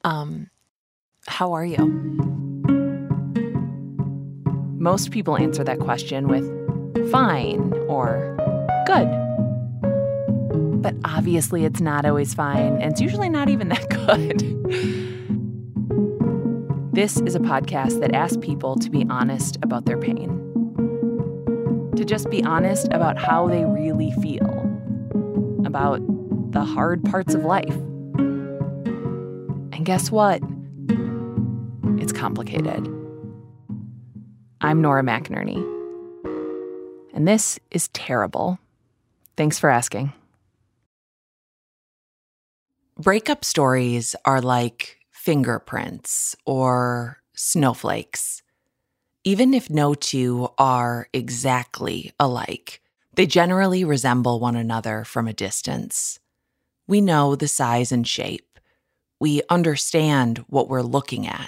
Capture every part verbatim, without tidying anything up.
Um, how are you? Most people answer that question with fine or good. But obviously it's not always fine, and it's usually not even that good. This is a podcast that asks people to be honest about their pain. To just be honest about how they really feel. About the hard parts of life. And guess what? It's complicated. I'm Nora McInerney. And this is terrible. Thanks for asking. Breakup stories are like fingerprints or snowflakes. Even if no two are exactly alike, they generally resemble one another from a distance. We know the size and shape. We understand what we're looking at.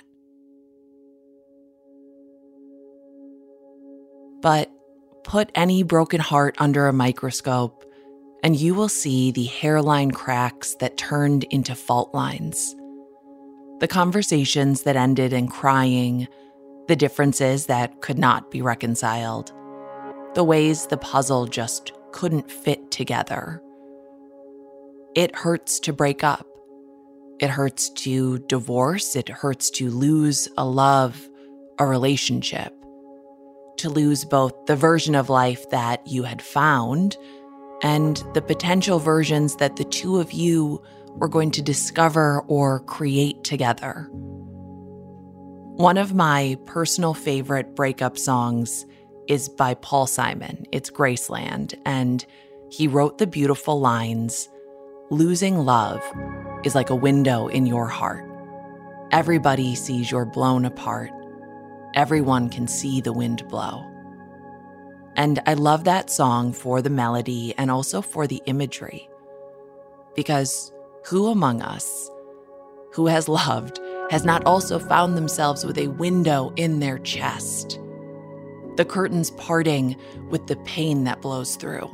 But put any broken heart under a microscope, and you will see the hairline cracks that turned into fault lines. The conversations that ended in crying, the differences that could not be reconciled, the ways the puzzle just couldn't fit together. It hurts to break up. It hurts to divorce. It hurts to lose a love, a relationship, to lose both the version of life that you had found and the potential versions that the two of you were going to discover or create together. One of my personal favorite breakup songs is by Paul Simon. It's Graceland, and he wrote the beautiful lines, "Losing love is like a window in your heart. Everybody sees you're blown apart. Everyone can see the wind blow." And I love that song for the melody and also for the imagery. Because who among us who has loved has not also found themselves with a window in their chest? The curtains parting with the pain that blows through.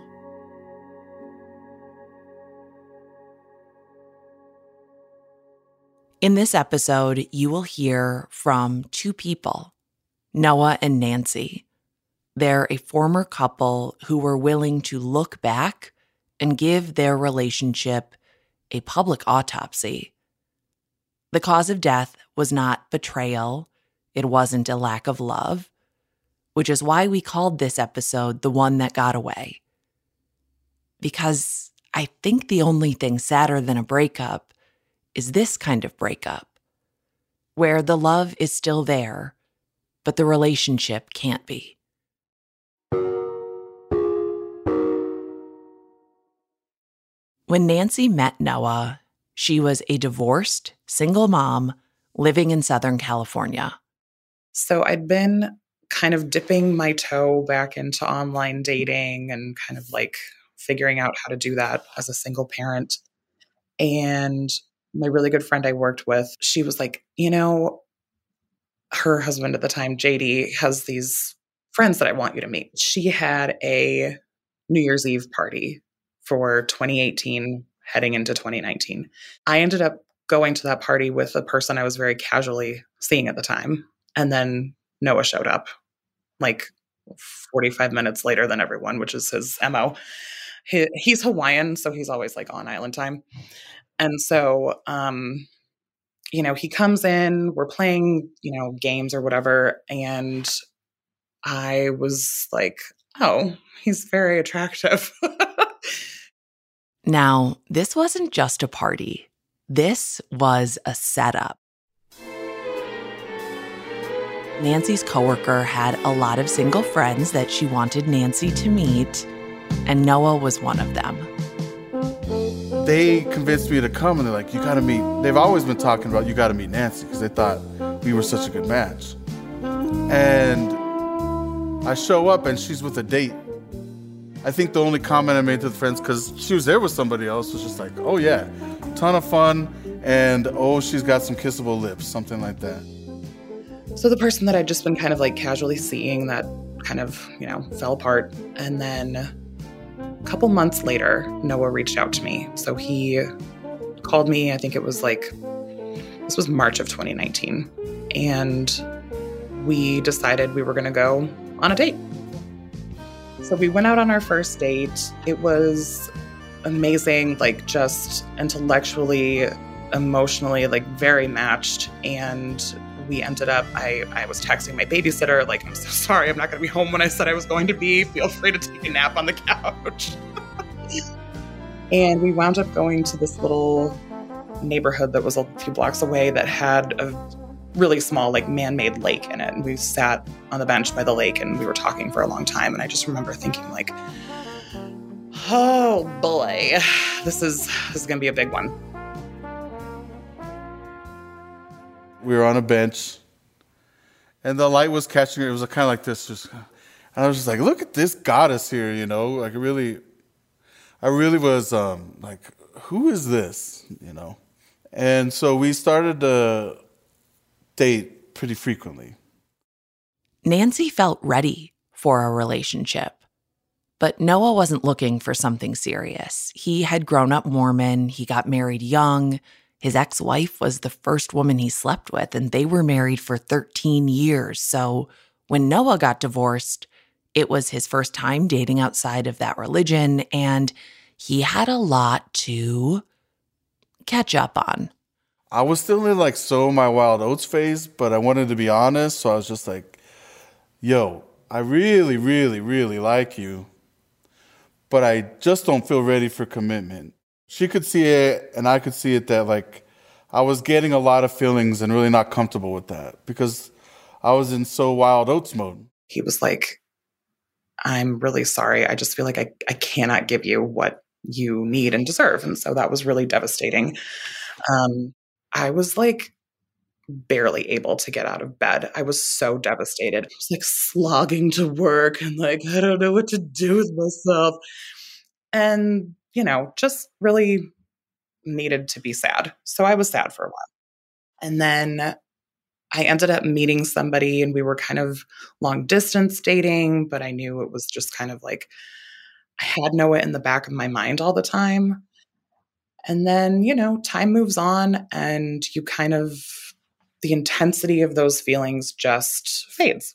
In this episode, you will hear from two people, Noah and Nancy. They're a former couple who were willing to look back and give their relationship a public autopsy. The cause of death was not betrayal. It wasn't a lack of love, which is why we called this episode The One That Got Away. Because I think the only thing sadder than a breakup is this kind of breakup, where the love is still there, but the relationship can't be. When Nancy met Noah, she was a divorced, single mom living in Southern California. So I'd been kind of dipping my toe back into online dating and kind of like figuring out how to do that as a single parent. And my really good friend I worked with, she was like, you know, her husband at the time, J D, has these friends that I want you to meet. She had a New Year's Eve party for twenty eighteen, heading into twenty nineteen. I ended up going to that party with a person I was very casually seeing at the time. And then Noah showed up like forty-five minutes later than everyone, which is his M O. He, he's Hawaiian, so he's always like on island time. And so, um, you know, he comes in, we're playing, you know, games or whatever. And I was like, oh, he's very attractive. Now, this wasn't just a party. This was a setup. Nancy's coworker had a lot of single friends that she wanted Nancy to meet, and Noah was one of them. They convinced me to come, and they're like, you gotta meet. They've always been talking about, you gotta meet Nancy, because they thought we were such a good match. And I show up, and she's with a date. I think the only comment I made to the friends, because she was there with somebody else, was just like, oh yeah, ton of fun, and oh, she's got some kissable lips, something like that. So the person that I'd just been kind of like casually seeing, that kind of, you know, fell apart. And then a couple months later, Noah reached out to me. So he called me, I think it was like This was March of twenty nineteen. And we decided we were going to go on a date. So we went out on our first date. It was amazing, like just intellectually, emotionally, like very matched. And we ended up, I, I was texting my babysitter, like, I'm so sorry, I'm not going to be home when I said I was going to be. Feel free to take a nap on the couch. And we wound up going to this little neighborhood that was a few blocks away that had a really small, like, man-made lake in it. And we sat on the bench by the lake and we were talking for a long time. And I just remember thinking, like, oh boy, this is this is gonna be a big one. We were on a bench and the light was catching her. It was kind of like this, just, and I was just like, look at this goddess here, you know, like really, I really was um, like, who is this, you know? And so we started to date pretty frequently. Nancy felt ready for a relationship. But Noah wasn't looking for something serious. He had grown up Mormon. He got married young. His ex-wife was the first woman he slept with, and they were married for thirteen years. So when Noah got divorced, it was his first time dating outside of that religion, and he had a lot to catch up on. I was still in like sow my wild oats phase, but I wanted to be honest. So I was just like, yo, I really, really, really like you, but I just don't feel ready for commitment. She could see it and I could see it that like I was getting a lot of feelings and really not comfortable with that because I was in so wild oats mode. He was like, I'm really sorry. I just feel like I, I cannot give you what you need and deserve. And so that was really devastating. Um, I was like barely able to get out of bed. I was so devastated. I was like slogging to work and like, I don't know what to do with myself. And, you know, just really needed to be sad. So I was sad for a while. And then I ended up meeting somebody and we were kind of long distance dating, but I knew it was just kind of like, I had Noah in the back of my mind all the time. And then, you know, time moves on and you kind of, the intensity of those feelings just fades.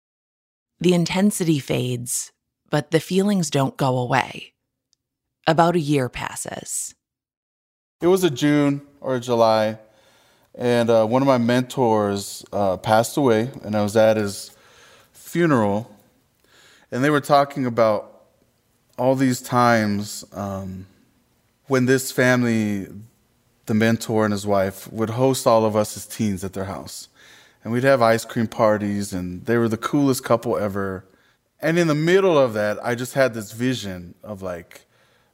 The intensity fades, but the feelings don't go away. About a year passes. It was a June or a July, and uh, one of my mentors uh, passed away, and I was at his funeral, and they were talking about all these times um, when this family, the mentor and his wife, would host all of us as teens at their house. And we'd have ice cream parties, and they were the coolest couple ever. And in the middle of that, I just had this vision of like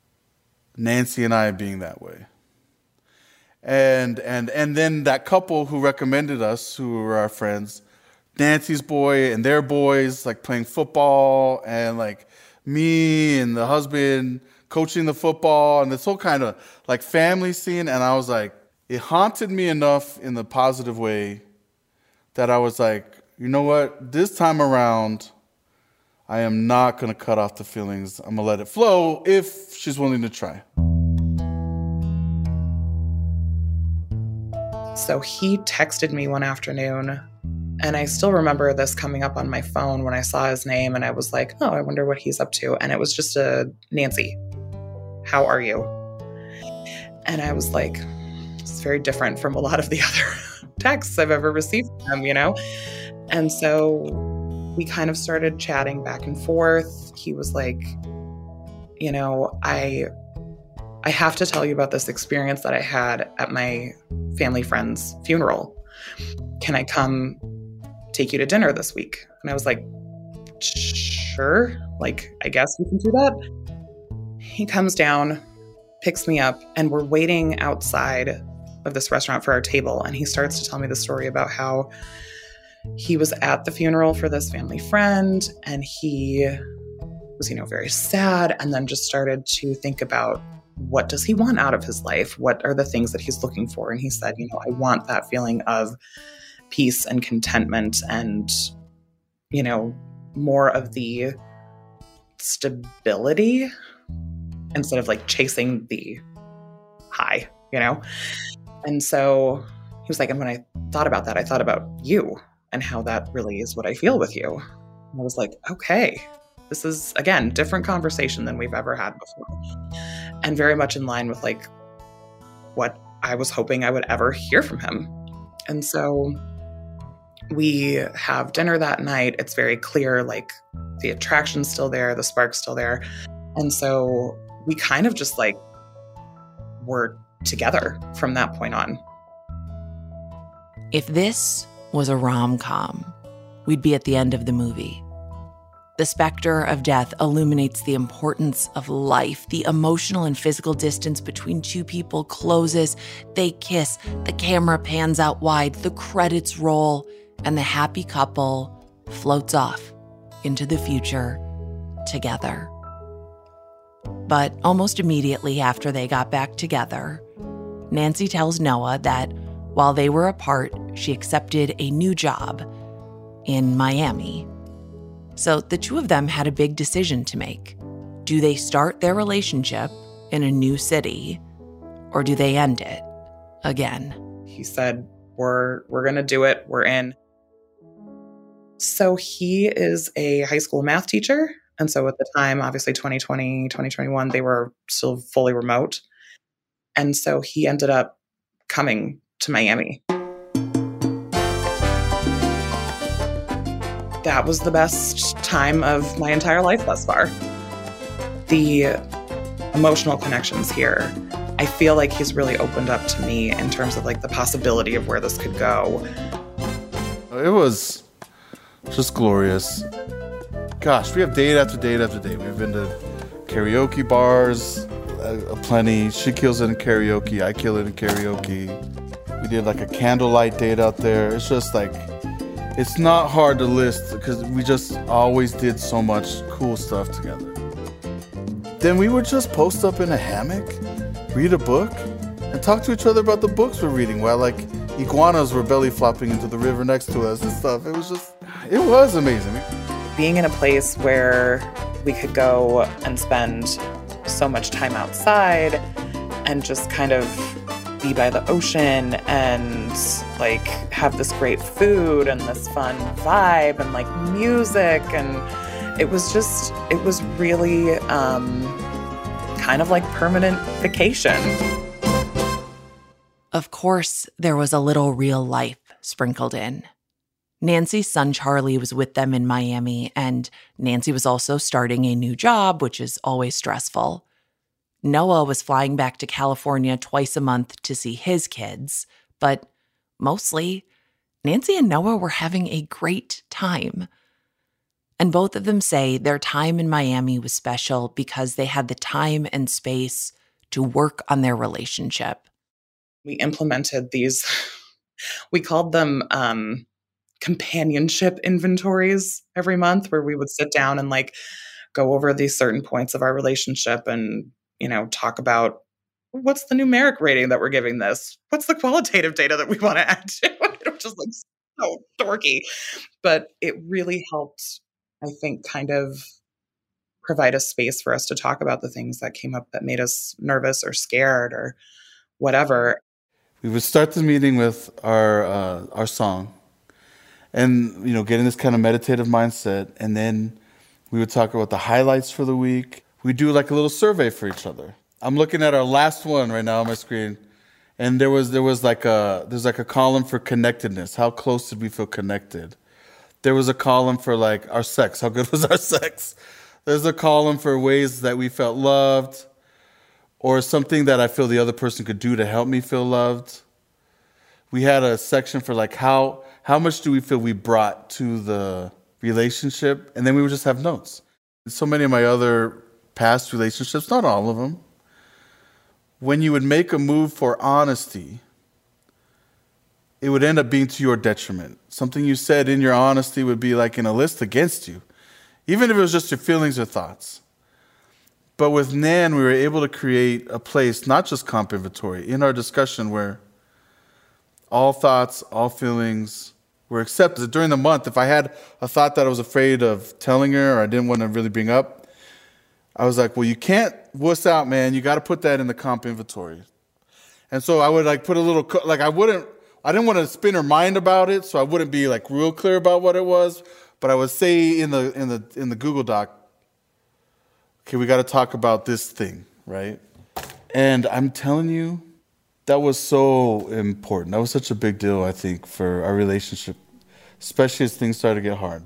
Nancy and I being that way. And and and then that couple who recommended us, who were our friends, Nancy's boy and their boys, like playing football, and like me and the husband coaching the football, and this whole kind of like family scene. And I was like, it haunted me enough in the positive way that I was like, you know what? This time around, I am not going to cut off the feelings. I'm going to let it flow if she's willing to try. So he texted me one afternoon, and I still remember this coming up on my phone when I saw his name, and I was like, oh, I wonder what he's up to. And it was just a, Nancy, how are you? And I was like, it's very different from a lot of the other texts I've ever received from him, you know? And so we kind of started chatting back and forth. He was like, you know, I I have to tell you about this experience that I had at my family friend's funeral. Can I come take you to dinner this week? And I was like, sure, like, I guess we can do that. He comes down, picks me up, and we're waiting outside of this restaurant for our table. And he starts to tell me the story about how he was at the funeral for this family friend, and he was, you know, very sad, and then just started to think about, what does he want out of his life? What are the things that he's looking for? And he said, you know, I want that feeling of peace and contentment and, you know, more of the stability instead of like chasing the high, you know? And so was like, and when I thought about that, I thought about you and how that really is what I feel with you. And I was like, okay, this is, again, different conversation than we've ever had before. And very much in line with like what I was hoping I would ever hear from him. And so we have dinner that night. It's very clear, like the attraction's still there, the spark's still there. And so we kind of just like were together from that point on. If this was a rom-com, we'd be at the end of the movie. The specter of death illuminates the importance of life. The emotional and physical distance between two people closes. They kiss. The camera pans out wide. The credits roll. And the happy couple floats off into the future together. But almost immediately after they got back together, Nancy tells Noah that while they were apart, she accepted a new job in Miami. So the two of them had a big decision to make. Do they start their relationship in a new city, or do they end it again? He said, we're we're going to do it. We're in. So he is a high school math teacher. And so at the time, obviously twenty twenty, twenty twenty-one, they were still fully remote. And so he ended up coming to Miami. That was the best time of my entire life thus far. The emotional connections here, I feel like he's really opened up to me in terms of like the possibility of where this could go. It was just glorious. Gosh, we have date after date after date. We've been to karaoke bars, uh, plenty. She kills it in karaoke. I kill it in karaoke. We did like a candlelight date out there. It's just like, it's not hard to list because we just always did so much cool stuff together. Then we would just post up in a hammock, read a book, and talk to each other about the books we're reading while like iguanas were belly flopping into the river next to us and stuff. It was just, it was amazing. Being in a place where we could go and spend so much time outside and just kind of be by the ocean and like have this great food and this fun vibe and like music, and it was just, it was really um, kind of like permanent vacation. Of course, there was a little real life sprinkled in. Nancy's son Charlie was with them in Miami, and Nancy was also starting a new job, which is always stressful. Noah was flying back to California twice a month to see his kids, but mostly, Nancy and Noah were having a great time. And both of them say their time in Miami was special because they had the time and space to work on their relationship. We implemented these, we called them um, companionship inventories every month, where we would sit down and like go over these certain points of our relationship and, you know, talk about what's the numeric rating that we're giving this? What's the qualitative data that we want to add to it? It was just like so dorky. But it really helped, I think, kind of provide a space for us to talk about the things that came up that made us nervous or scared or whatever. We would start the meeting with our uh, our song and, you know, getting this kind of meditative mindset. And then we would talk about the highlights for the week. We do like a little survey for each other. I'm looking at our last one right now on my screen. And there was there was like a there's like a column for connectedness. How close did we feel connected? There was a column for like our sex. How good was our sex? There's a column for ways that we felt loved, or something that I feel the other person could do to help me feel loved. We had a section for like how how much do we feel we brought to the relationship, and then we would just have notes. So many of my other past relationships, not all of them, when you would make a move for honesty, it would end up being to your detriment. Something you said in your honesty would be like in a list against you, even if it was just your feelings or thoughts. But with Nan, we were able to create a place, not just comp inventory, in our discussion where all thoughts, all feelings were accepted. During the month, if I had a thought that I was afraid of telling her or I didn't want to really bring up, I was like, well, you can't wuss out, man. You got to put that in the comp inventory. And so I would like put a little, like I wouldn't I didn't want to spin her mind about it, so I wouldn't be like real clear about what it was. But I would say in the in the in the Google Doc, okay, we got to talk about this thing, right? And I'm telling you, that was so important. That was such a big deal, I think, for our relationship, especially as things started to get hard.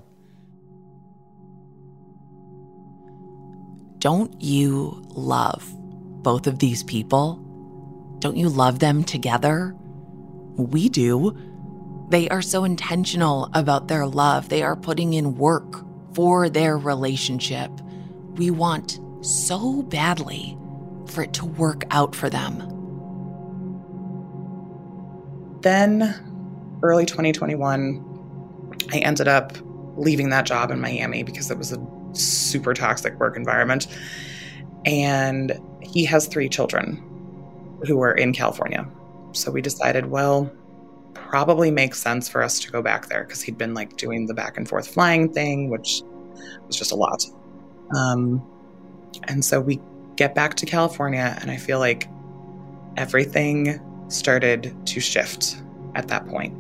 Don't you love both of these people? Don't you love them together? We do. They are so intentional about their love. They are putting in work for their relationship. We want so badly for it to work out for them. Then, early twenty twenty-one, I ended up leaving that job in Miami because it was a super toxic work environment. And he has three children who were in California. So we decided, well, probably makes sense for us to go back there because he'd been like doing the back and forth flying thing, which was just a lot. Um, and so we get back to California, and I feel like everything started to shift at that point.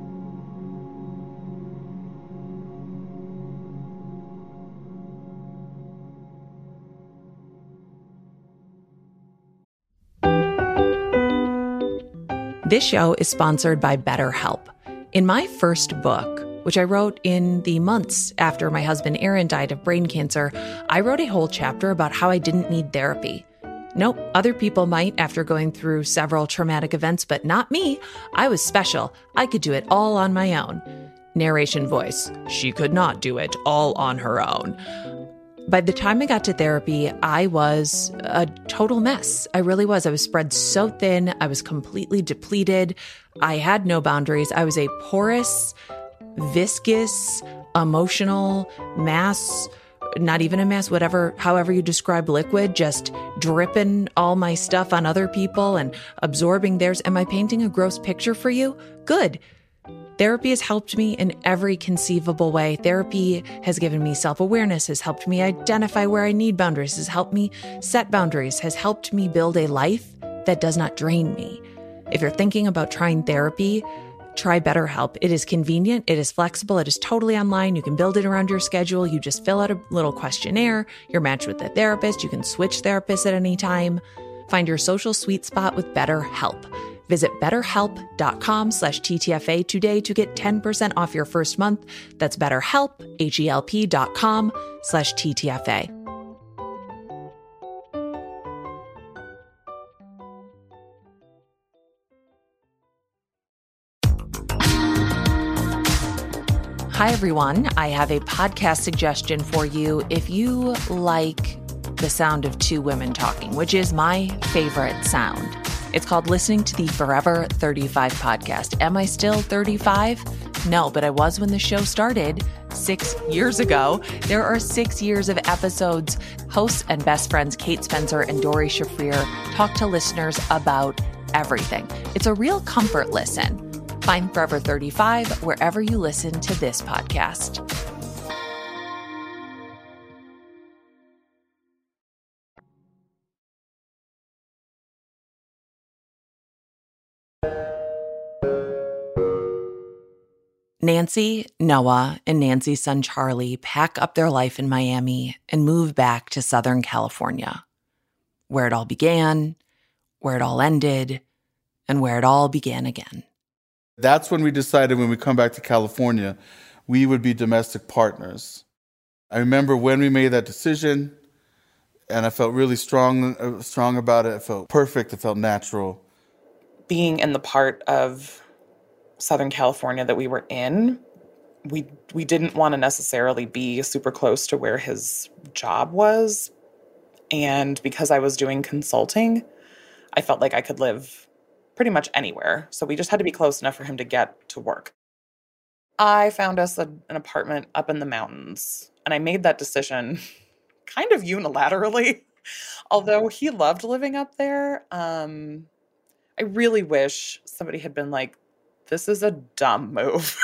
This show is sponsored by BetterHelp. In my first book, which I wrote in the months after my husband Aaron died of brain cancer, I wrote a whole chapter about how I didn't need therapy. Nope, other people might after going through several traumatic events, but not me. I was special. I could do it all on my own. Narration voice, she could not do it all on her own. By the time I got to therapy, I was a total mess. I really was. I was spread so thin. I was completely depleted. I had no boundaries. I was a porous, viscous, emotional mass, not even a mass, whatever, however you describe liquid, just dripping all my stuff on other people and absorbing theirs. Am I painting a gross picture for you? Good. Therapy has helped me in every conceivable way. Therapy has given me self-awareness, has helped me identify where I need boundaries, has helped me set boundaries, has helped me build a life that does not drain me. If you're thinking about trying therapy, try BetterHelp. It is convenient. It is flexible. It is totally online. You can build it around your schedule. You just fill out a little questionnaire. You're matched with a therapist. You can switch therapists at any time. Find your social sweet spot with BetterHelp. Visit betterhelp.com slash TTFA today to get ten percent off your first month. That's betterhelp, H-E-L-P dot com slash TTFA. Hi, everyone. I have a podcast suggestion for you. If you like the sound of two women talking, which is my favorite sound, it's called Listening to the Forever thirty-five podcast. Am I still thirty-five? No, but I was when the show started six years ago. There are six years of episodes. Hosts and best friends Kate Spencer and Dori Shafrir talk to listeners about everything. It's a real comfort listen. Find Forever thirty-five wherever you listen to this podcast. Nancy, Noah, and Nancy's son Charlie pack up their life in Miami and move back to Southern California, where it all began, where it all ended, and where it all began again. That's when we decided when we come back to California, we would be domestic partners. I remember when we made that decision, and I felt really strong, uh, strong about it. It felt perfect. It felt natural. Being in the part of Southern California that we were in, we we didn't want to necessarily be super close to where his job was. And because I was doing consulting, I felt like I could live pretty much anywhere. So we just had to be close enough for him to get to work. I found us a, an apartment up in the mountains, and I made that decision kind of unilaterally. Although he loved living up there, um, I really wish somebody had been like, this is a dumb move.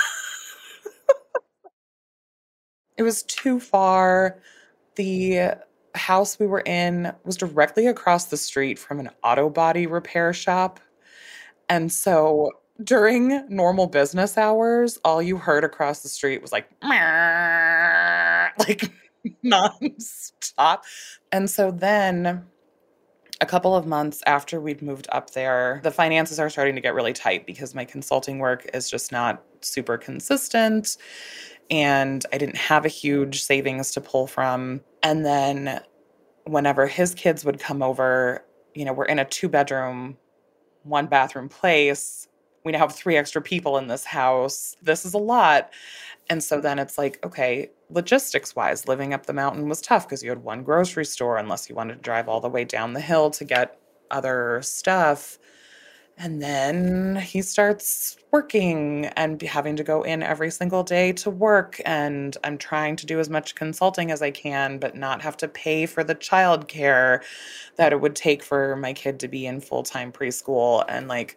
It was too far. The house we were in was directly across the street from an auto body repair shop. And so during normal business hours, all you heard across the street was like, like nonstop. And so then a couple of months after we'd moved up there, the finances are starting to get really tight because my consulting work is just not super consistent. And I didn't have a huge savings to pull from. And then whenever his kids would come over, you know, we're in a two bedroom, one bathroom place. We now have three extra people in this house. This is a lot. And so then it's like, okay, logistics wise, living up the mountain was tough because you had one grocery store unless you wanted to drive all the way down the hill to get other stuff. And then he starts working and having to go in every single day to work. And I'm trying to do as much consulting as I can, but not have to pay for the childcare that it would take for my kid to be in full-time preschool. And like,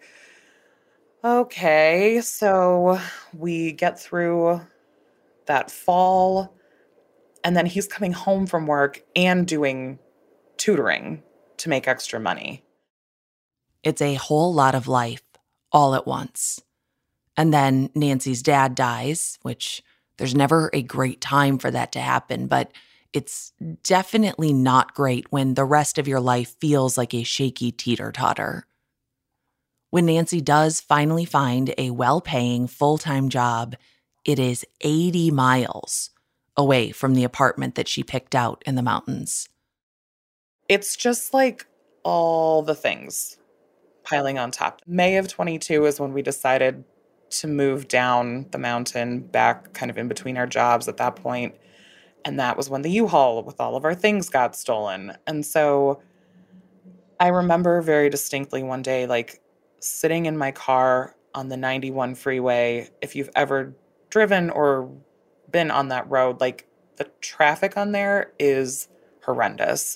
okay, so we get through that fall, and then he's coming home from work and doing tutoring to make extra money. It's a whole lot of life all at once. And then Nancy's dad dies, which there's never a great time for that to happen, but it's definitely not great when the rest of your life feels like a shaky teeter-totter. When Nancy does finally find a well-paying full-time job, it is eighty miles away from the apartment that she picked out in the mountains. It's just like all the things piling on top. May of twenty-two is when we decided to move down the mountain back kind of in between our jobs at that point. And that was when the U-Haul with all of our things got stolen. And so I remember very distinctly one day, like sitting in my car on the ninety-one freeway. If you've ever driven or been on that road, like the traffic on there is horrendous.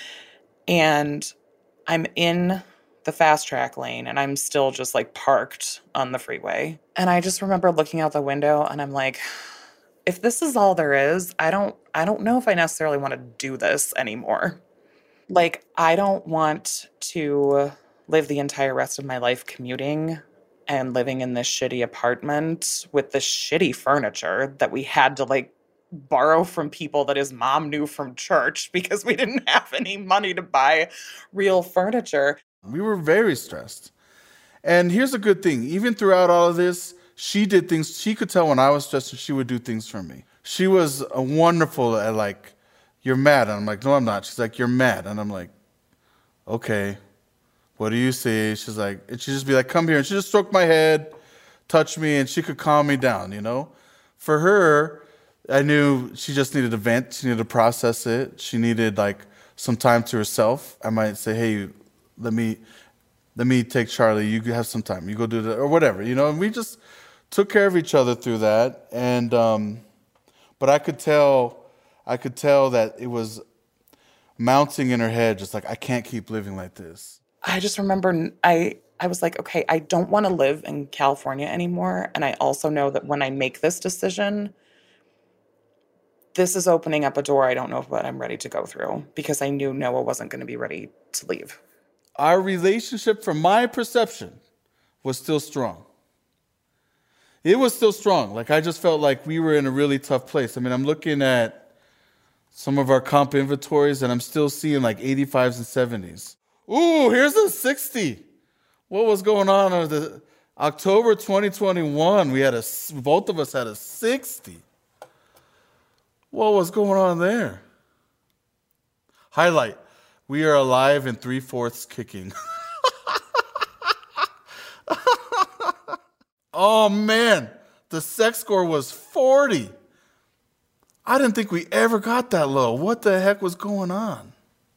And I'm in the fast track lane and I'm still just like parked on the freeway. And I just remember looking out the window and I'm like, if this is all there is, I don't I don't know if I necessarily want to do this anymore. Like, I don't want to live the entire rest of my life commuting and living in this shitty apartment with this shitty furniture that we had to like borrow from people that his mom knew from church because we didn't have any money to buy real furniture. We were very stressed. And here's a good thing. Even throughout all of this, she did things. She could tell when I was stressed and she would do things for me. She was a wonderful at like, you're mad. And I'm like, no, I'm not. She's like, you're mad. And I'm like, okay, what do you say? She's like, and she'd just be like, come here. And she just stroked my head, touch me, and she could calm me down, you know? For her, I knew she just needed to vent. She needed to process it. She needed like some time to herself. I might say, hey, let me let me take Charlie. You have some time. You go do that or whatever, you know. And we just took care of each other through that. And um, but I could tell, I could tell that it was mounting in her head, just like I can't keep living like this. I just remember I I was like, okay, I don't want to live in California anymore. And I also know that when I make this decision, this is opening up a door I don't know what I'm ready to go through because I knew Noah wasn't going to be ready to leave. Our relationship, from my perception, was still strong. It was still strong. Like, I just felt like we were in a really tough place. I mean, I'm looking at some of our comp inventories, and I'm still seeing like eighty-fives and seventies. Ooh, here's a sixty. What was going on in the October twenty twenty-one? We had a, both of us had a sixty. What was going on there? Highlight. We are alive and three-fourths kicking. Oh, man. The sex score was forty. I didn't think we ever got that low. What the heck was going on?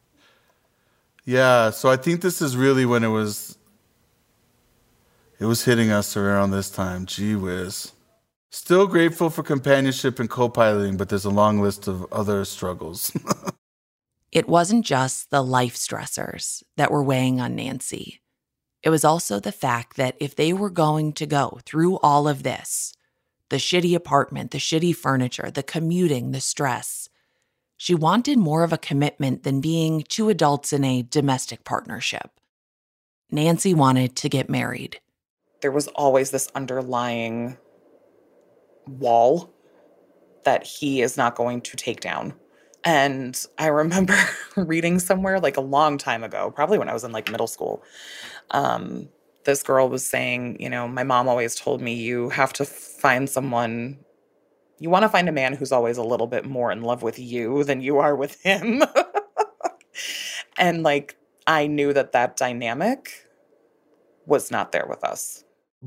Yeah, so I think this is really when it was, it was hitting us around this time. Gee whiz. Still grateful for companionship and co-piloting, but there's a long list of other struggles. It wasn't just the life stressors that were weighing on Nancy. It was also the fact that if they were going to go through all of this, the shitty apartment, the shitty furniture, the commuting, the stress, she wanted more of a commitment than being two adults in a domestic partnership. Nancy wanted to get married. there was always this underlying wall that he is not going to take down. And I remember reading somewhere like a long time ago, probably when I was in like middle school, um, this girl was saying, you know, my mom always told me you have to find someone, you want to find a man who's always a little bit more in love with you than you are with him. And like, I knew that that dynamic was not there with us.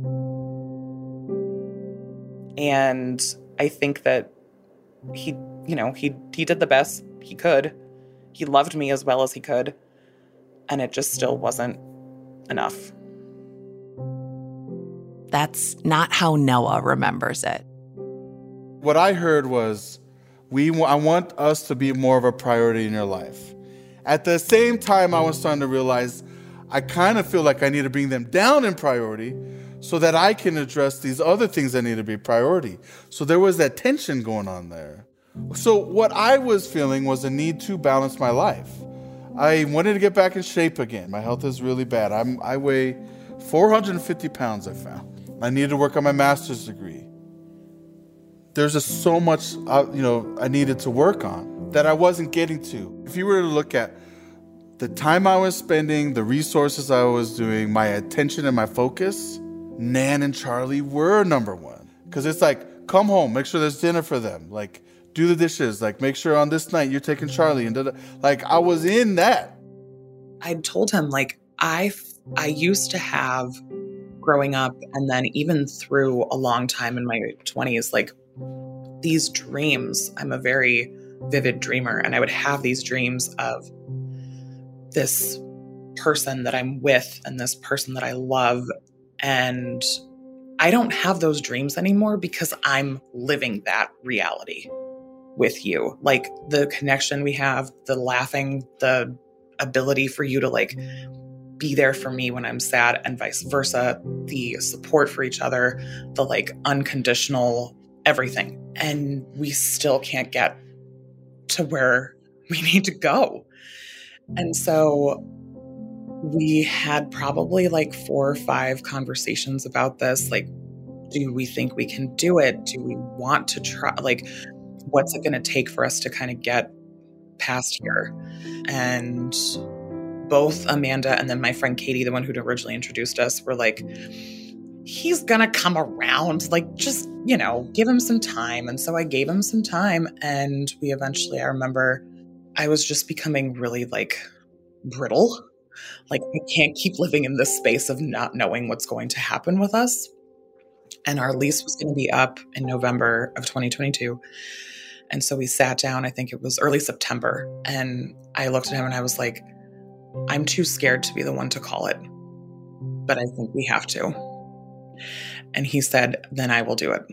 And I think that he, you know, he he did the best he could. He loved me as well as he could. And it just still wasn't enough. That's not how Noah remembers it. What I heard was, we I want us to be more of a priority in your life. At the same time, I was starting to realize I kind of feel like I need to bring them down in priority so that I can address these other things that need to be priority. So there was that tension going on there. So what I was feeling was a need to balance my life. I wanted to get back in shape again. My health is really bad. I'm, I weigh four hundred fifty pounds, I found. I needed to work on my master's degree. There's just so much, uh, you know, I needed to work on that I wasn't getting to. If you were to look at the time I was spending, the resources I was doing, my attention and my focus, Nan and Charlie were number one. Because it's like, come home, make sure there's dinner for them. Like, do the dishes. Like, make sure on this night you're taking Charlie. And da-da. Like, I was in that. I told him, like, I, I used to have, growing up, and then even through a long time in my twenties, like, these dreams. I'm a very vivid dreamer, and I would have these dreams of this person that I'm with and this person that I love. And I don't have those dreams anymore because I'm living that reality with you. Like, the connection we have, the laughing, the ability for you to like be there for me when I'm sad and vice versa, the support for each other, the like unconditional everything. And we still can't get to where we need to go. And so we had probably like four or five conversations about this. Like, do we think we can do it? Do we want to try? Like, what's it going to take for us to kind of get past here? And both Amanda and then my friend Katie, the one who'd originally introduced us, were like, he's going to come around. Like, just, you know, give him some time. And so I gave him some time. And we eventually, I remember I was just becoming really like brittle. Like, I can't keep living in this space of not knowing what's going to happen with us. And our lease was going to be up in November of twenty twenty-two. And so we sat down, I think it was early September. And I looked at him and I was like, I'm too scared to be the one to call it, but I think we have to. And he said, then I will do it.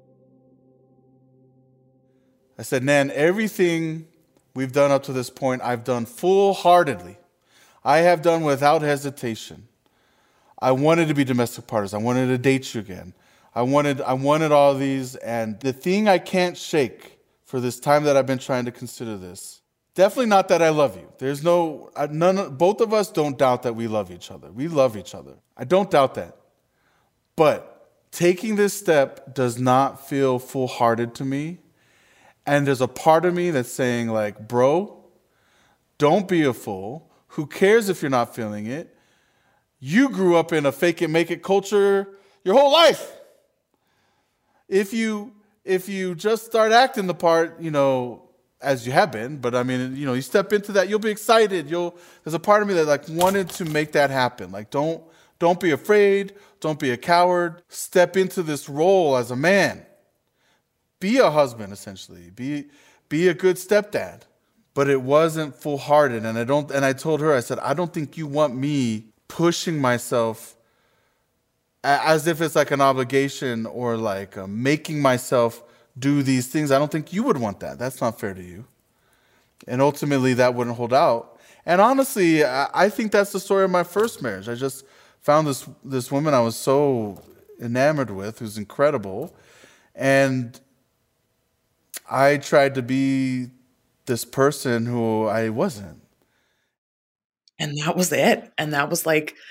I said, Nan, everything we've done up to this point, I've done full-heartedly. I have done without hesitation. I wanted to be domestic partners. I wanted to date you again. I wanted, I wanted all these. And the thing I can't shake for this time that I've been trying to consider this, definitely not that I love you. There's no, none, both of us don't doubt that we love each other. We love each other. I don't doubt that. But taking this step does not feel full-hearted to me. And there's a part of me that's saying, like, bro, don't be a fool. Who cares if you're not feeling it? You grew up in a fake it, make it culture your whole life. If you if you just start acting the part, you know, as you have been, but I mean, you know, you step into that, you'll be excited. You'll there's a part of me that like wanted to make that happen. Like, don't don't be afraid. Don't be a coward. Step into this role as a man. Be a husband, essentially. Be be a good stepdad. But it wasn't full-hearted, and I don't. And I told her, I said, I don't think you want me pushing myself as if it's like an obligation or like uh, making myself do these things. I don't think you would want that. That's not fair to you. And ultimately, that wouldn't hold out. And honestly, I, I think that's the story of my first marriage. I just found this this woman I was so enamored with, who's incredible, and I tried to be this person who I wasn't. And that was it. And that was like,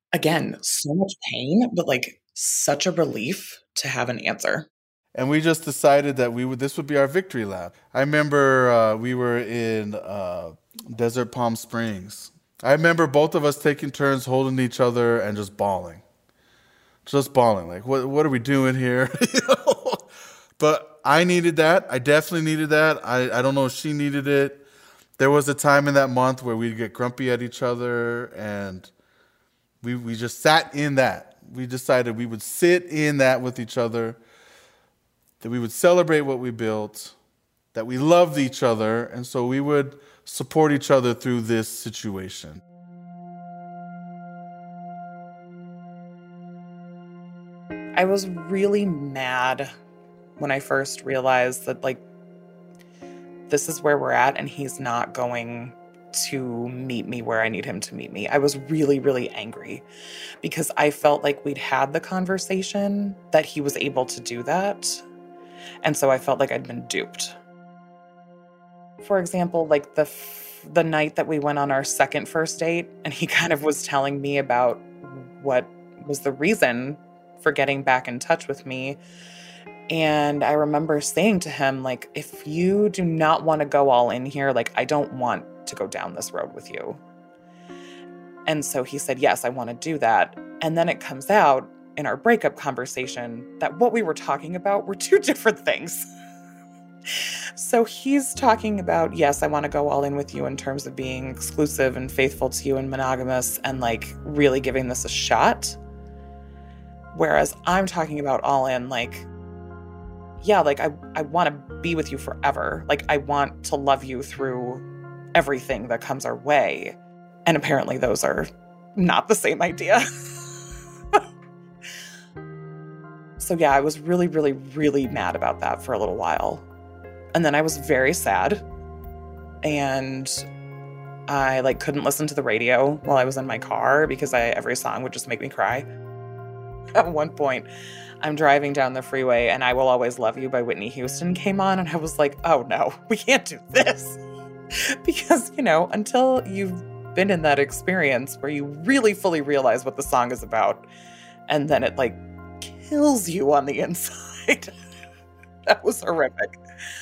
again, so much pain, but like such a relief to have an answer. And we just decided that we would. This would be our victory lap. I remember uh, we were in uh, Desert Palm Springs. I remember both of us taking turns holding each other and just bawling, just bawling. Like, what what are we doing here? You know? But I needed that. I definitely needed that. I, I don't know if she needed it. There was a time in that month where we'd get grumpy at each other, and we we just sat in that. We decided we would sit in that with each other. That we would celebrate what we built, that we loved each other, and so we would support each other through this situation. I was really mad when I first realized that, like, this is where we're at and he's not going to meet me where I need him to meet me. I was really, really angry because I felt like we'd had the conversation, that he was able to do that. And so I felt like I'd been duped. For example, like the f- the night that we went on our second first date, and he kind of was telling me about what was the reason for getting back in touch with me. And I remember saying to him, like, if you do not want to go all in here, like, I don't want to go down this road with you. And so he said, yes, I want to do that. And then it comes out in our breakup conversation that what we were talking about were two different things. So he's talking about, yes, I want to go all in with you in terms of being exclusive and faithful to you and monogamous and like really giving this a shot. Whereas I'm talking about all in, like, yeah, like I, I want to be with you forever. Like I want to love you through everything that comes our way. And apparently those are not the same idea. So yeah, I was really, really, really mad about that for a little while. And then I was very sad. And I like couldn't listen to the radio while I was in my car because I, every song would just make me cry. At one point, I'm driving down the freeway and I Will Always Love You by Whitney Houston came on. And I was like, oh no, we can't do this. Because, you know, until you've been in that experience where you really fully realize what the song is about, and then it like kills you on the inside. That was horrific.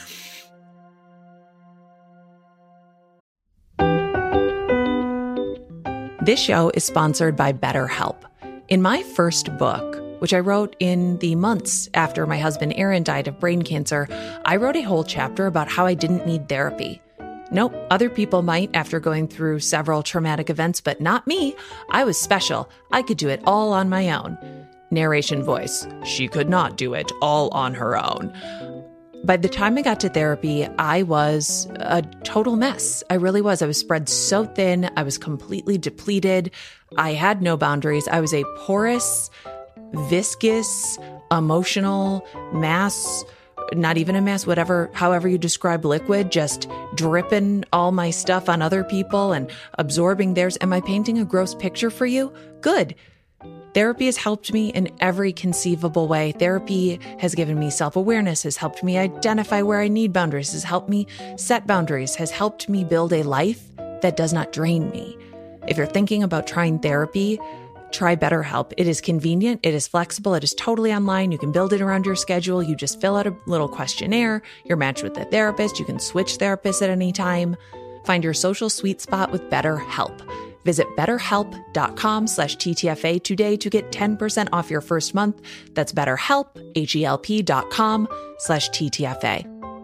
This show is sponsored by BetterHelp. In my first book, which I wrote in the months after my husband Aaron died of brain cancer, I wrote a whole chapter about how I didn't need therapy. Nope, other people might after going through several traumatic events, but not me. I was special. I could do it all on my own. Narration voice. She could not do it all on her own. By the time I got to therapy, I was a total mess. I really was. I was spread so thin. I was completely depleted. I had no boundaries. I was a porous, viscous, emotional mass, not even a mass, whatever, however you describe liquid, just dripping all my stuff on other people and absorbing theirs. Am I painting a gross picture for you? Good. Therapy has helped me in every conceivable way. Therapy has given me self-awareness, has helped me identify where I need boundaries, has helped me set boundaries, has helped me build a life that does not drain me. If you're thinking about trying therapy, try BetterHelp. It is convenient. It is flexible. It is totally online. You can build it around your schedule. You just fill out a little questionnaire. You're matched with a therapist. You can switch therapists at any time. Find your social sweet spot with BetterHelp. Visit betterhelp.com slash TTFA today to get ten percent off your first month. That's betterhelp, H-E-L-P dot com slash TTFA.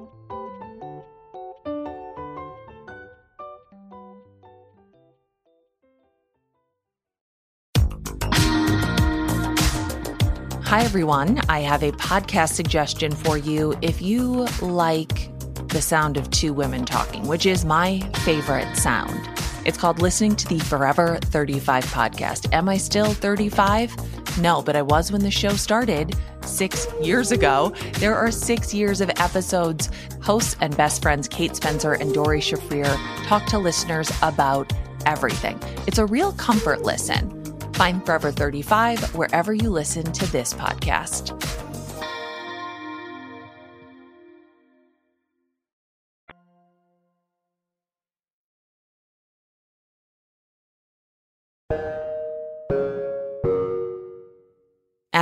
Hi, everyone. I have a podcast suggestion for you. If you like the sound of two women talking, which is my favorite sound, it's called Listening to the Forever thirty-five podcast. Am I still thirty-five? No, but I was when the show started six years ago. There are six years of episodes. Hosts and best friends Kate Spencer and Dori Shafrir talk to listeners about everything. It's a real comfort listen. Find Forever thirty-five wherever you listen to this podcast.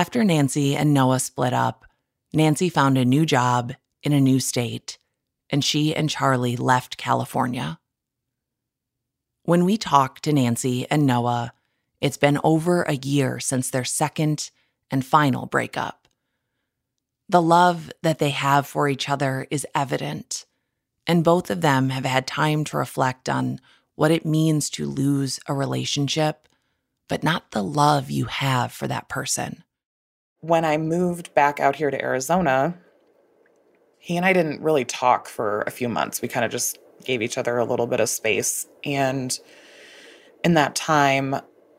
After Nancy and Noah split up, Nancy found a new job in a new state, and she and Charlie left California. When we talk to Nancy and Noah, it's been over a year since their second and final breakup. The love that they have for each other is evident, and both of them have had time to reflect on what it means to lose a relationship, but not the love you have for that person. When I moved back out here to Arizona, he and I didn't really talk for a few months. We kind of just gave each other a little bit of space. And in that time,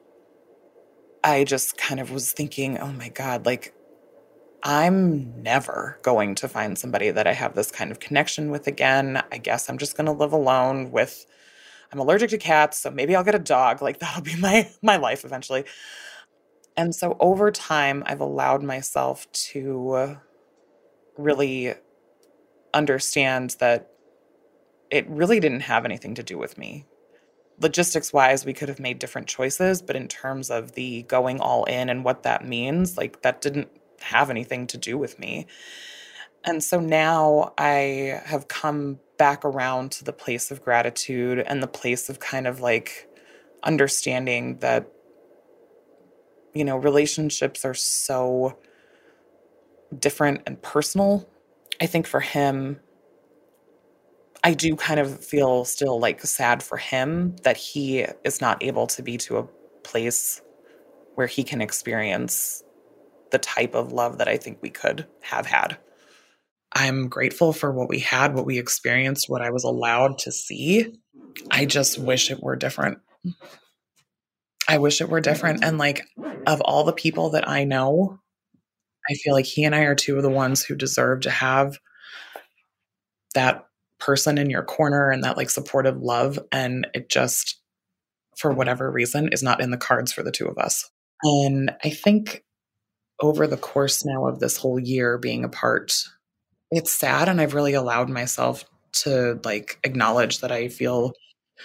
I just kind of was thinking, oh my God, like, I'm never going to find somebody that I have this kind of connection with again. I guess I'm just going to live alone with, I'm allergic to cats, so maybe I'll get a dog. Like, that'll be my, my life eventually. And so over time, I've allowed myself to really understand that it really didn't have anything to do with me. Logistics-wise, we could have made different choices, but in terms of the going all in and what that means, like, that didn't have anything to do with me. And so now I have come back around to the place of gratitude and the place of kind of like understanding that, you know, relationships are so different and personal. I think for him, I do kind of feel still like sad for him that he is not able to be to a place where he can experience the type of love that I think we could have had. I'm grateful for what we had, what we experienced, what I was allowed to see. I just wish it were different. I wish it were different. And like, of all the people that I know, I feel like he and I are two of the ones who deserve to have that person in your corner and that like supportive love. And it just, for whatever reason, is not in the cards for the two of us. And I think over the course now of this whole year being apart, it's sad. And I've really allowed myself to like acknowledge that I feel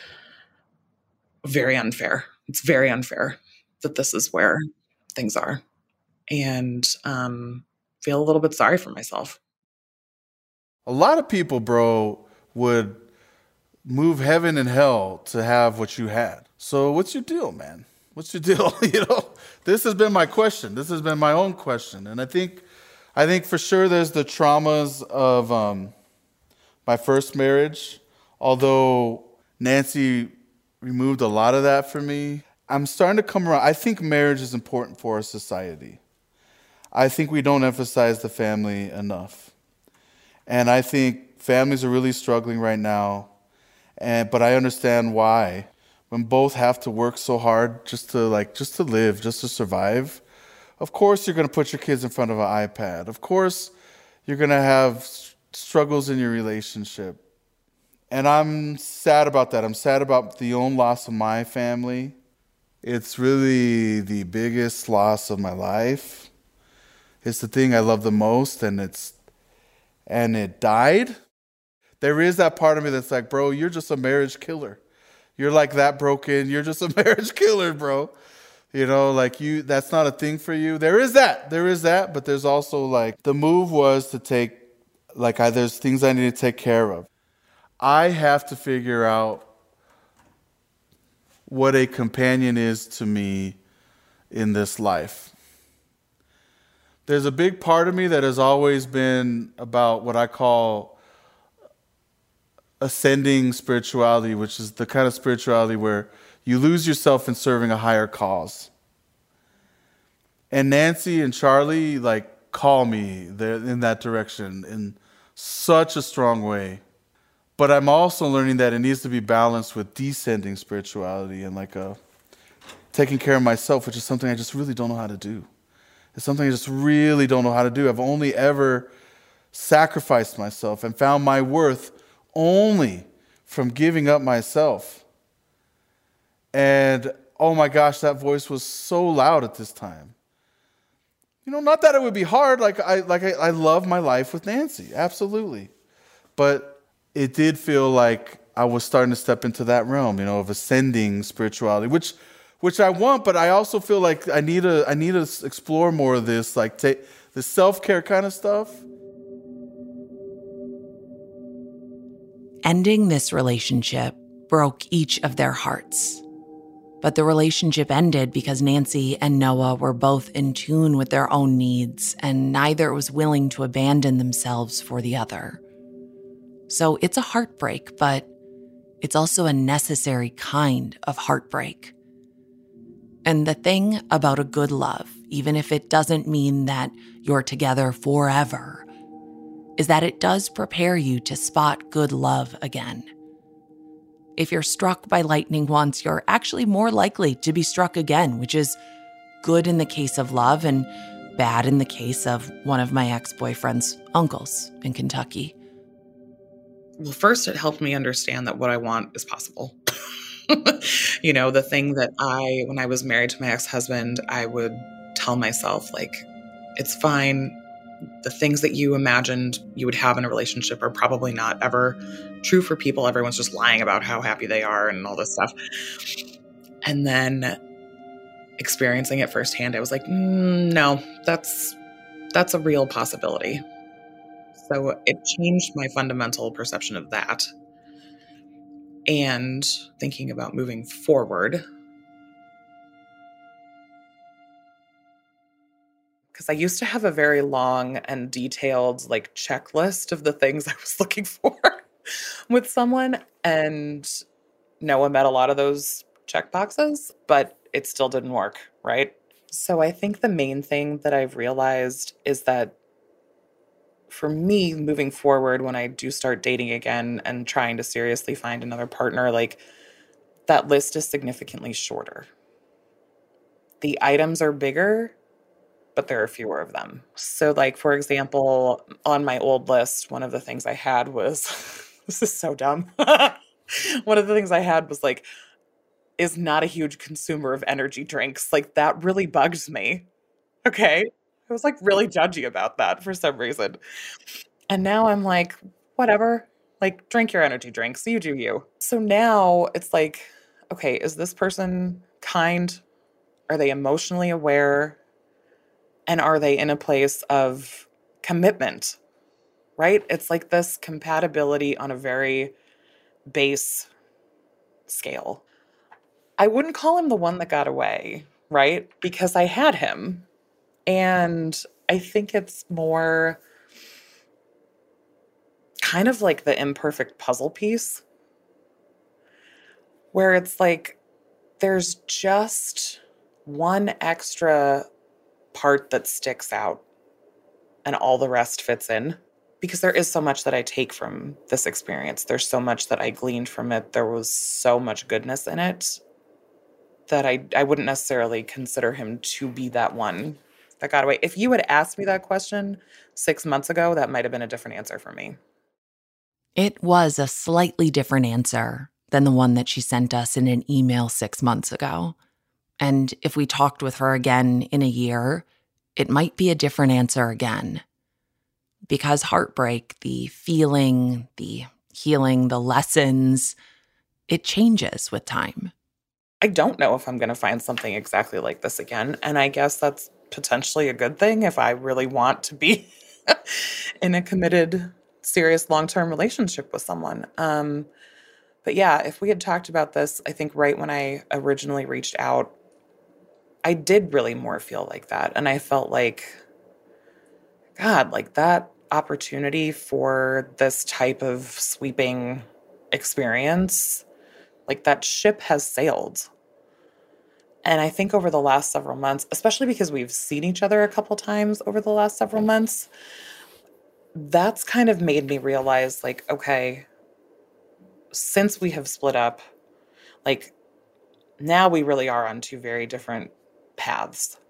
very unfair. It's very unfair that this is where things are. And um, feel a little bit sorry for myself. A lot of people, bro, would move heaven and hell to have what you had. So what's your deal, man? What's your deal? You know, this has been my question. This has been my own question. And I think, I think for sure there's the traumas of um, my first marriage. Although Nancy removed a lot of that for me, I'm starting to come around. I think marriage is important for our society. I think we don't emphasize the family enough. And I think families are really struggling right now. And but I understand why. When both have to work so hard just to like just to live, just to survive, of course you're going to put your kids in front of an iPad. Of course you're going to have struggles in your relationship. And I'm sad about that. I'm sad about the own loss of my family. It's really the biggest loss of my life. It's the thing I love the most, and it's and it died. There is that part of me that's like, bro, you're just a marriage killer. You're like that broken. You're just a marriage killer, bro. You know, like you, that's not a thing for you. There is that. There is that. But there's also like the move was to take, like I, there's things I need to take care of. I have to figure out what a companion is to me in this life. There's a big part of me that has always been about what I call ascending spirituality, which is the kind of spirituality where you lose yourself in serving a higher cause. And Nancy and Charlie like call me in that direction in such a strong way. But I'm also learning that it needs to be balanced with descending spirituality and like a taking care of myself, which is something I just really don't know how to do. It's something I just really don't know how to do. I've only ever sacrificed myself and found my worth only from giving up myself. And oh my gosh, that voice was so loud at this time. You know, not that it would be hard. Like I, like I, I love my life with Nancy, absolutely. But it did feel like I was starting to step into that realm, you know, of ascending spirituality, which, which I want, but I also feel like I need to I need to explore more of this, like take the self-care kind of stuff. Ending this relationship broke each of their hearts. But the relationship ended because Nancy and Noah were both in tune with their own needs, and neither was willing to abandon themselves for the other. So it's a heartbreak, but it's also a necessary kind of heartbreak. And the thing about a good love, even if it doesn't mean that you're together forever, is that it does prepare you to spot good love again. If you're struck by lightning once, you're actually more likely to be struck again, which is good in the case of love and bad in the case of one of my ex-boyfriend's uncles in Kentucky. Well, first, it helped me understand that what I want is possible. You know, the thing that I, when I was married to my ex-husband, I would tell myself, like, it's fine. The things that you imagined you would have in a relationship are probably not ever true for people. Everyone's just lying about how happy they are and all this stuff. And then experiencing it firsthand, I was like, mm, no, that's that's a real possibility. So it changed my fundamental perception of that. And thinking about moving forward, because I used to have a very long and detailed like checklist of the things I was looking for with someone, and Noah met a lot of those check boxes, but it still didn't work, right? So I think the main thing that I've realized is that for me, moving forward, when I do start dating again and trying to seriously find another partner, like that list is significantly shorter. The items are bigger, but there are fewer of them. So like, for example, on my old list, one of the things I had was, this is so dumb. One of the things I had was like, is not a huge consumer of energy drinks. Like that really bugs me. Okay. I was like really judgy about that for some reason. And now I'm like, whatever, like drink your energy drinks. You do you. So now it's like, okay, is this person kind? Are they emotionally aware? And are they in a place of commitment, right? It's like this compatibility on a very base scale. I wouldn't call him the one that got away, right? Because I had him. And I think it's more kind of like the imperfect puzzle piece, where it's like there's just one extra part that sticks out and all the rest fits in. Because there is so much that I take from this experience. There's so much that I gleaned from it. There was so much goodness in it that I, I wouldn't necessarily consider him to be that one that got away. If you had asked me that question six months ago, that might have been a different answer for me. It was a slightly different answer than the one that she sent us in an email six months ago. And if we talked with her again in a year, it might be a different answer again. Because heartbreak, the feeling, the healing, the lessons, it changes with time. I don't know if I'm going to find something exactly like this again. And I guess that's potentially a good thing if I really want to be in a committed, serious, long-term relationship with someone. Um, but yeah, if we had talked about this, I think right when I originally reached out, I did really more feel like that. And I felt like, God, like that opportunity for this type of sweeping experience, like that ship has sailed. And I think over the last several months, especially because we've seen each other a couple times over the last several months, that's kind of made me realize, like, okay, since we have split up, like now we really are on two very different paths.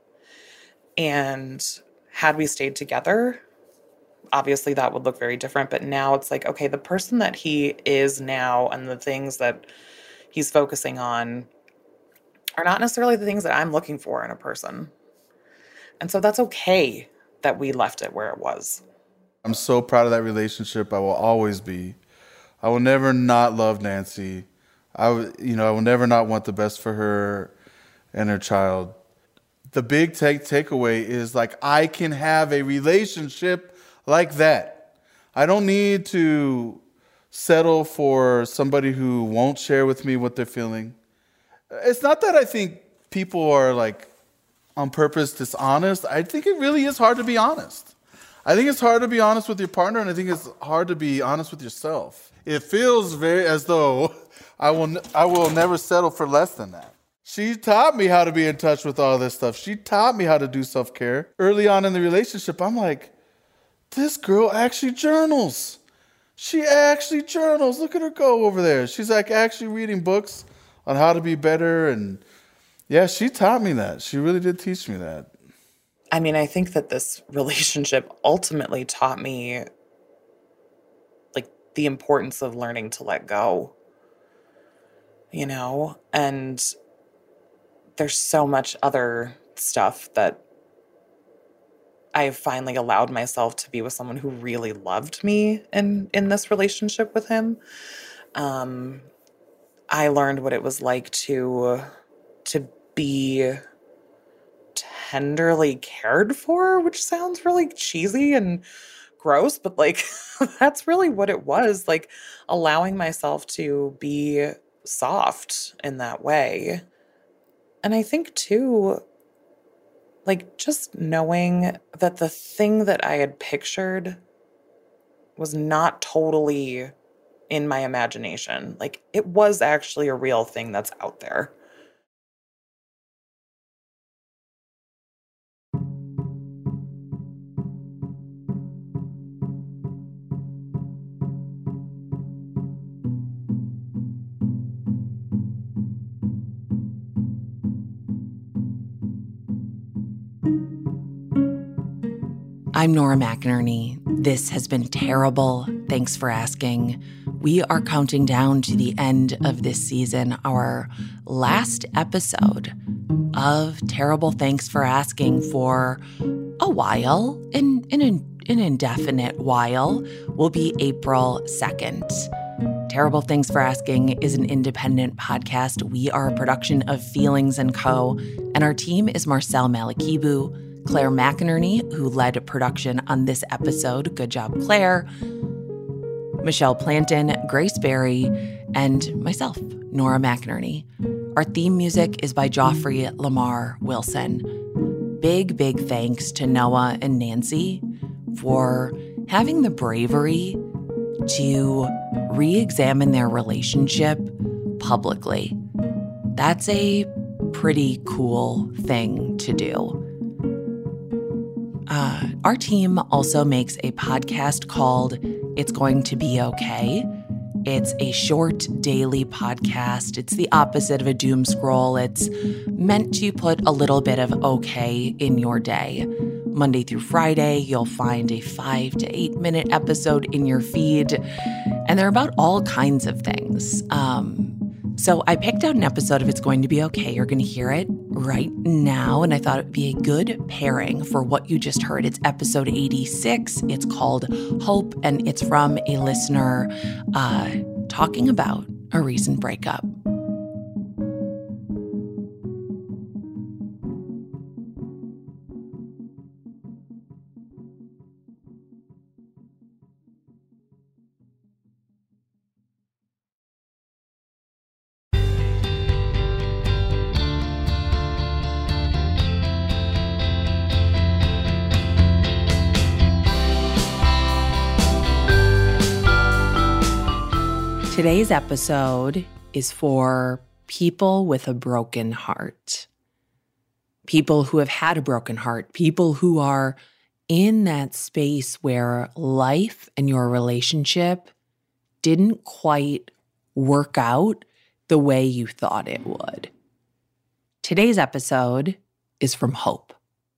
And had we stayed together, obviously that would look very different. But now it's like, okay, the person that he is now and the things that he's focusing on are not necessarily the things that I'm looking for in a person. And so that's okay that we left it where it was. I'm so proud of that relationship. I will always be. I will never not love Nancy. I, w- you know, I will never not want the best for her. and her child. The big take takeaway is like, I can have a relationship like that. I don't need to settle for somebody who won't share with me what they're feeling. It's not that I think people are like on purpose dishonest. I think it really is hard to be honest. I think it's hard to be honest with your partner, and I think it's hard to be honest with yourself. It feels very as though I will I will never settle for less than that. She taught me how to be in touch with all this stuff. She taught me how to do self-care. Early on in the relationship, I'm like, this girl actually journals. She actually journals. Look at her go over there. She's like actually reading books on how to be better. And yeah, she taught me that. She really did teach me that. I mean, I think that this relationship ultimately taught me like the importance of learning to let go, you know, and there's so much other stuff that I finally allowed myself to be with someone who really loved me in, in this relationship with him. Um, I learned what it was like to, to be tenderly cared for, which sounds really cheesy and gross, but like, that's really what it was, like allowing myself to be soft in that way. And I think too, like just knowing that the thing that I had pictured was not totally in my imagination. Like it was actually a real thing that's out there. I'm Nora McInerney. This has been terrible. Thanks for asking. We are counting down to the end of this season, our last episode of Terrible Thanks for Asking for a while, in, in an, an indefinite while, will be April second. Terrible Thanks for Asking is an independent podcast. We are a production of Feelings and Co., and our team is Marcel Malakibu, Claire McInerney, who led production on this episode. Good job, Claire. Michelle Planton, Grace Berry, and myself, Nora McInerney. Our theme music is by Joffrey Lamar Wilson. Big, big thanks to Noah and Nancy for having the bravery to re-examine their relationship publicly. That's a pretty cool thing to do. Uh, our team also makes a podcast called It's Going to Be Okay. It's a short daily podcast. It's the opposite of a doom scroll. It's meant to put a little bit of okay in your day. Monday through Friday, you'll find a five to eight minute episode in your feed, and they're about all kinds of things. Um, so I picked out an episode of It's Going to Be Okay. You're going to hear it right now, and I thought it would be a good pairing for what you just heard. It's episode eighty-six. It's called Hope, and it's from a listener uh, talking about a recent breakup. Today's episode is for people with a broken heart. People who have had a broken heart. People who are in that space where life and your relationship didn't quite work out the way you thought it would. Today's episode is from Hope.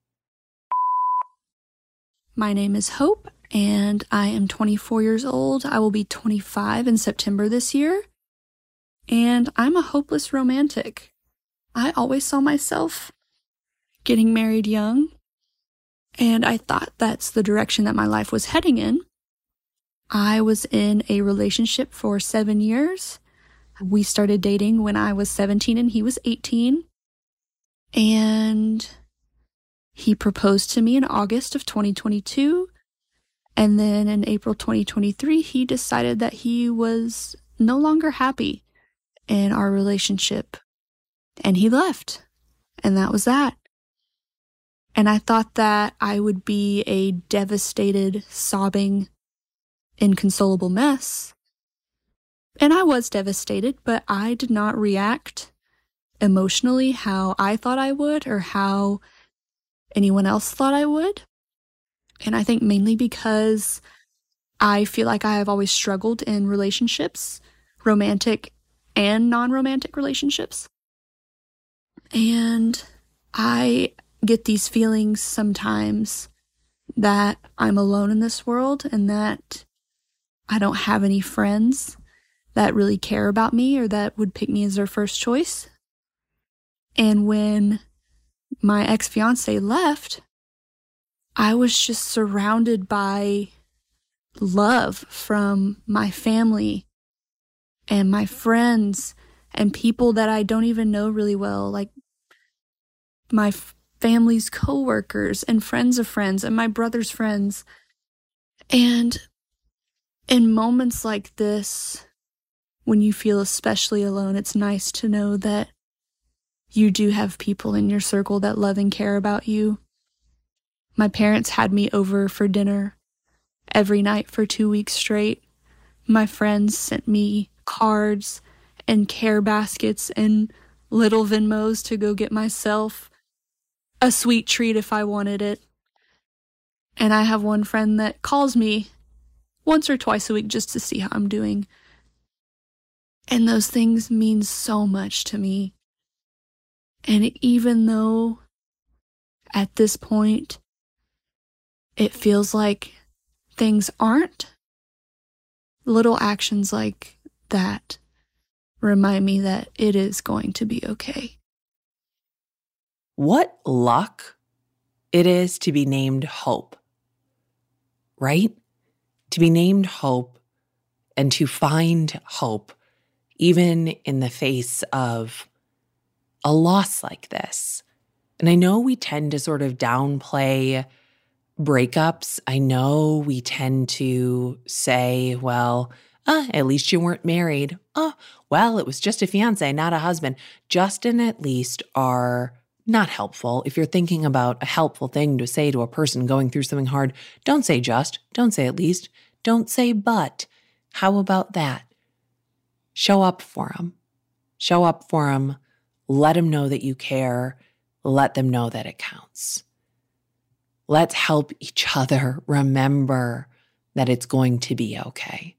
My name is Hope, and I am twenty-four years old. I will be twenty-five in September this year. And I'm a hopeless romantic. I always saw myself getting married young, and I thought that's the direction that my life was heading in. I was in a relationship for seven years. We started dating when I was seventeen and he was eighteen. And he proposed to me in August of twenty twenty-two. And then in April twenty twenty-three, he decided that he was no longer happy in our relationship. And he left. And that was that. And I thought that I would be a devastated, sobbing, inconsolable mess. And I was devastated, but I did not react emotionally how I thought I would or how anyone else thought I would. And I think mainly because I feel like I have always struggled in relationships, romantic and non-romantic relationships. And I get these feelings sometimes that I'm alone in this world and that I don't have any friends that really care about me or that would pick me as their first choice. And when my ex-fiance left, I was just surrounded by love from my family and my friends and people that I don't even know really well, like my f- family's coworkers and friends of friends and my brother's friends. And in moments like this, when you feel especially alone, it's nice to know that you do have people in your circle that love and care about you. My parents had me over for dinner every night for two weeks straight. My friends sent me cards and care baskets and little Venmos to go get myself a sweet treat if I wanted it. And I have one friend that calls me once or twice a week just to see how I'm doing. And those things mean so much to me. And even though at this point it feels like things aren't, little actions like that remind me that it is going to be okay. What luck it is to be named Hope, right? To be named Hope and to find hope even in the face of a loss like this. And I know we tend to sort of downplay breakups. I know we tend to say, well, uh, at least you weren't married. Oh, well, it was just a fiance, not a husband. Just and at least are not helpful. If you're thinking about a helpful thing to say to a person going through something hard, don't say just, don't say at least, don't say but. How about that? Show up for them. Show up for them. Let them know that you care. Let them know that it counts. Let's help each other remember that it's going to be okay.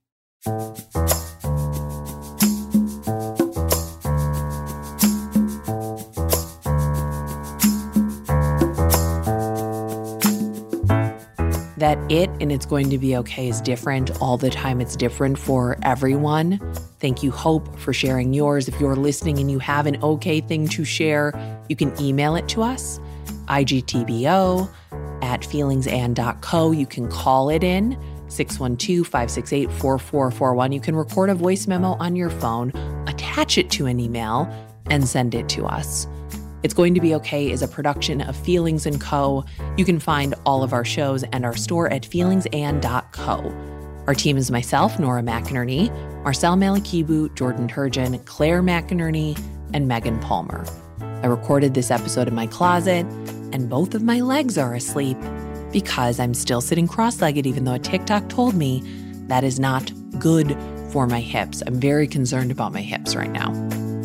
That it and it's going to be okay is different all the time. It's different for everyone. Thank you, Hope, for sharing yours. If you're listening and you have an okay thing to share, you can email it to us, I G T B O at feelings and dot co. You can call it in, six one two, five six eight, four four four one. You can record a voice memo on your phone, attach it to an email, and send it to us. It's Going to Be Okay is a production of Feelings and Co. You can find all of our shows and our store at feelings and dot co. Our team is myself, Nora McInerney, Marcel Malikibu, Jordan Turgeon, Claire McInerney, and Megan Palmer. I recorded this episode in my closet, and both of my legs are asleep because I'm still sitting cross-legged, even though a TikTok told me that is not good for my hips. I'm very concerned about my hips right now.